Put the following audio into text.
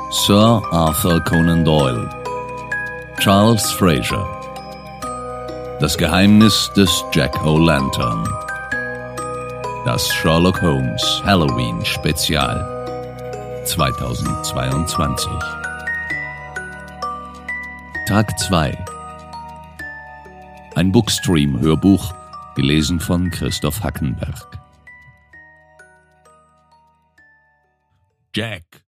Sir Arthur Conan Doyle, Charles Fraser, Das Geheimnis des Jack O'Lantern, das Sherlock Holmes Halloween Spezial 2022. Tag 2. Ein Bookstream-Hörbuch, gelesen von Christoph Hackenberg. Jack